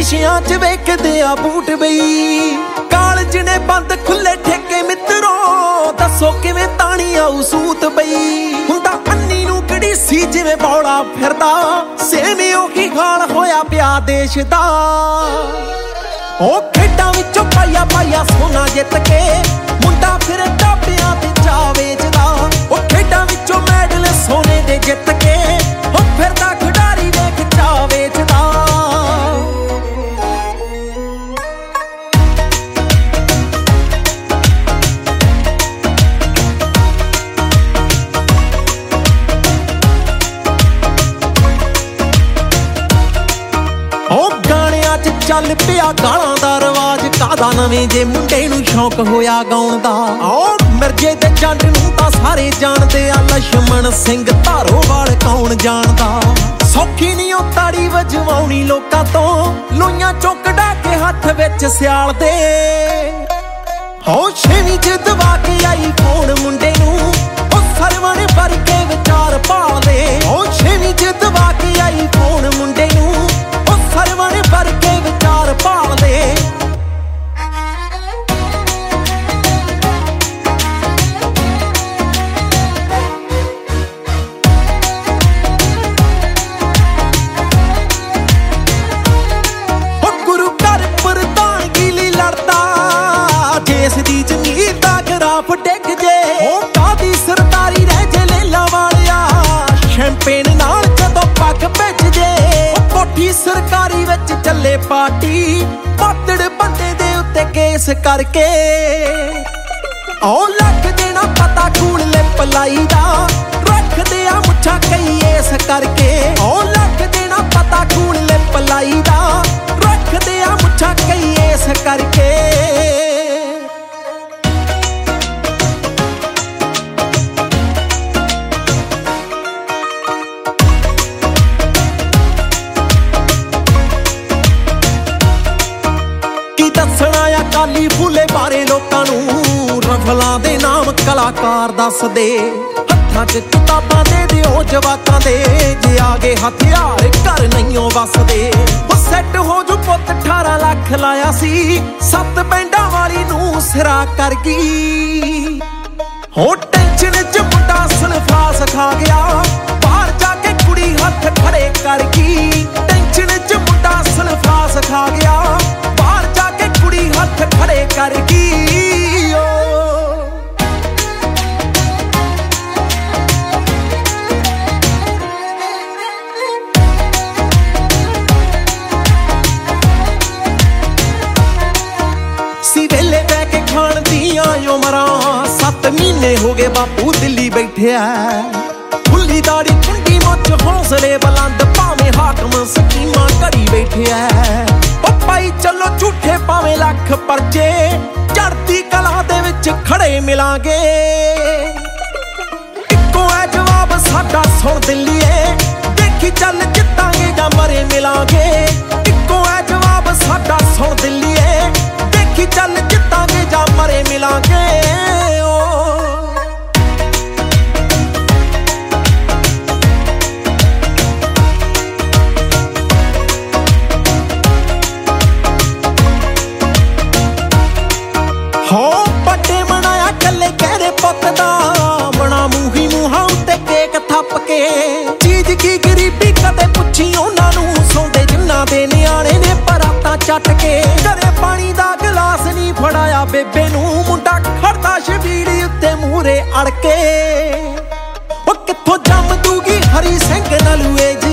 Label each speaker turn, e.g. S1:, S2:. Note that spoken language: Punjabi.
S1: ਸ਼ੀਸ਼ਿਆਂ 'ਚ ਵੇਖਦੇ ਆ ਬੂਟ ਬਈ। ਕਾਲਜ ਨੇ ਬੰਦ ਖੁੱਲੇ ਠੇਕੇ ਮਿੱਤਰੋ, ਦੱਸੋ ਕਿਵੇਂ ਤਾਣੀ ਆਊ ਸੂਤ ਬਈ। ਹੁੰਦਾ ਅੰਨੀ ਨੂੰ ਕਿਹੜੀ ਸੀ ਜਿਵੇਂ ਬੌਲਾ ਫਿਰਦਾ, ਸੇਮ ਉਹੀ ਹਾਲ ਹੋਇਆ ਪਿਆ ਦੇਸ਼ ਦਾ। ਉਹ ਖੇਡਾਂ ਵਿੱਚੋਂ ਪਾਇਆ ਪਾਇਆ ਸੋਨਾ ਜਿੱਤ ਕੇ, ਮੁੰਡਾ ਫਿਰ ਢਾਬਿਆਂ ਤੇ ਚਾਹ ਵੇਚਦਾ। ਉਹ ਖੇਡਾਂ ਵਿੱਚੋਂ ਮੈਡਲ ਸੋਨੇ ਦੇ ਜਿੱਤ ਕੇ, ਉਹ ਫਿਰਦਾ ਖਿਡਾਰੀ ਵੇਖ ਚਾਹ ਵੇਚਦਾ। ਉਹ ਗਾਣਿਆਂ 'ਚ ਚੱਲ ਪਿਆ ਗਾਲਾਂ ਦਾ ਰਿਵਾਜ, ਕਾਦਾ ਨਵੇਂ ਜੇ ਮੁੰਡੇ ਨੂੰ ਸ਼ੌਕ ਹੋਇਆ ਗਾਉਣ ਦਾ। ਉਹ ਮਿਰਜੇ ਤੇ ਜੱਟ ਨੂੰ ਤਾਂ ਸਾਰੇ ਜਾਣਦੇ ਆ, ਲਛਮਣ ਸਿੰਘ ਧਾਰੋਵਾਲ ਕੌਣ ਜਾਣਦਾ। ਸੌਖੀ ਨੀ ਉਹ ਤਾੜੀ ਵਜਵਾਉਣੀ ਲੋਕਾਂ ਤੋਂ, ਲੋਈਆਂ ਚੋਂ ਕਢਾ ਕੇ ਹੱਥ ਵਿੱਚ ਸਿਆਲ ਦੇ। ਹੋ 6ਵੀਂ 'ਚ ਦਵਾ ਕੇ ਆਈ ਫੋਨ ਮੁੰਡੇ ਨੂੰ, ਉਹ ਸਰਵਣ ਭਰ ਕੇ ਵਿਚਾਰ ਭਾਲਦੇ। ਹੋ 6ਵੀਂ 'ਚ ਦਵਾ ਕੇ ਆਈ ਫੋਨ ਮੁੰਡੇ ਨੂੰ, ਉਹ ਸਰਵਣ ਭਰ ਕੇ ਵਿਚਾਰ ਭਾਲਦੇ। ਇਸ ਦੀ ਜ਼ਮੀਰ ਦਾ ਗਰਾਫ ਡਿੱਗ ਜੇ, ਉਹ ਕਾਦੀ ਸਰਦਾਰੀ ਰਹਿ ਜੇ ਲੇਲਾ ਵਾਲਿਆ। ਸ਼ੈਂਪੇਨ ਨਾਲ ਜਦੋਂ ਪੱਗ ਭਿੱਜ ਜੇ, ਉਹ ਕੋਠੀ ਸਰਕਾਰੀ ਵਿੱਚ ਚੱਲੇ ਪਾਰਟੀ। ਪਾਤੜ ਬੰਦੇ ਦੇ ਉੱਤੇ ਕੇਸ ਕਰਕੇ, ਉਹ ਲੱਗ ਦੇਣਾ ਪਤਾ ਕੂੜ ਲਿਪ ਲਾਈ ਦਾ। ਰੱਖਦੇ ਆ ਮੁੱਛਾਂ ਕਈ ਇਸ ਕਰਕੇ, ਉਹ ਲੱਗ ਦੇਣਾ ਪਤਾ ਕੂੜ ਲਿਪ ਲਾਈ ਦਾ। ਰੱਖਦੇ ਆ ਮੁੱਛਾਂ ਕਈ ਇਸ ਕਰਕੇ। ਦੱਸਣਾ ਆ ਕਾਲੀ ਫੂਲੇ ਬਾਰੇ ਲੋਕਾਂ ਨੂੰ, ਰਫਲਾਂ ਦੇ ਨਾਮ ਕਲਾਕਾਰ ਦੱਸਦੇ। ਹੱਥਾਂ 'ਚ ਕਿਤਾਬਾਂ ਦੇ ਦਿਓ ਜਵਾਕਾਂ ਦੇ, ਜੇ ਆ ਗਏ ਹਥਿਆਰ ਘਰ ਨਹੀਂਓ ਵੱਸਦੇ। ਉਹ ਸੈੱਟ ਹੋ ਜੂ ਪੁੱਤ 18 ਲੱਖ ਲਾਇਆ ਸੀ, 7 ਪਿੰਡਾਂ ਵਾਲੀ ਨੂੰ ਸਿਰਾ ਕਰ ਗਈ। ਹੋ ਟੈਨਸ਼ਨ 'ਚ ਮੁੰਡਾ ਸਨਫਾਸ ਖਾ ਗਿਆ, ਬਾਹਰ ਜਾ ਕੇ ਕੁੜੀ ਹੱਥ ਖੜੇ ਕਰ ਗਈ। ਟੈਨਸ਼ਨ 'ਚ ਮੁੰਡਾ ਸਨਫਾਸ ਖਾ ਗਿਆ, ਬਾਹਰ ਜਾ ਕੇ ਕੁੜੀ ਹੱਥ ਖੜੇ ਕਰ ਗਈ। ਸੀ ਵੇਲੇ ਬਹਿ ਕੇ ਖਾਣ ਦੀਆਂ ਉਮਰਾਂ, 7 ਮਹੀਨੇ ਹੋ ਗਏ ਬਾਪੂ ਦਿੱਲੀ ਬੈਠਿਆ। ਖੁੱਲੀ ਦਾੜੀ ਕੁੰਡੀ ਮੁੱਛ ਹੌਸਲੇ ਬੁਲੰਦ, ਭਾਵੇਂ ਹਾਕਮ ਸਕੀਮਾਂ ਘੜੀ ਬੈਠਿਆ। ਉਹ ਪਾਈ ਚੱਲੋ ਝੂਠੇ ਭਾਵੇਂ ਲੱਖ ਪਰਚੇ, ਚੜ੍ਹਦੀ ਕਲਾ ਦੇ ਵਿੱਚ ਖੜੇ ਮਿਲਾਂਗੇ। ਇੱਕੋ ਹੈ ਜਵਾਬ ਸਾਡਾ ਸੁਣ ਦਿੱਲੀਏ, ਦੇਖੀ ਚੱਲ ਜਿੱਤਾਂਗੇ ਜਾਂ ਮਰੇ ਮਿਲਾਂਗੇ। ਇੱਕੋ ਹੈ ਜਵਾਬ ਸਾਡਾ ਸੁਣ ਦਿੱਲੀਏ, ਦੇਖੀ ਚੱਲ ਜਿੱਤਾਂਗੇ ਜਾਂ ਮਰੇ ਮਿਲਾਂਗੇ। ਹੋ ਵੱਡੇ ਬਣਾਇਆ ਕੱਲੇ ਕਹਿਰੇ ਪੁੱਤ ਦਾ, ਬਣਾ ਮੂੰਹੀ ਮੂੰਹਾਂ ਉੱਤੇ ਕੇਕ ਥੱਪ ਕੇ। ਚੀਜ਼ ਕੀ ਗਰੀਬੀ ਕਦੇ ਪੁੱਛੀ ਉਹਨਾਂ ਨੂੰ, ਸੌਂਦੇ ਜਿੰਨਾ ਦੇ ਨਿਆਣੇ ਨੇ ਪਰਾਤਾਂ ਚੱਟ ਕੇ। ਘਰੇ ਪਾਣੀ ਦਾ ਗਲਾਸ ਨਹੀਂ ਫੜਾਇਆ ਬੇਬੇ ਨੂੰ, ਮੁੰਡਾ ਖੜਦਾ ਸ਼ਬੀਰ ਉੱਤੇ ਮੂਹਰੇ ਅੜ ਕੇ। ਉਹ ਕਿੱਥੋਂ ਜੰਮ ਦੂਗੀ ਹਰੀ ਸਿੰਘ ਨਲੂਏ।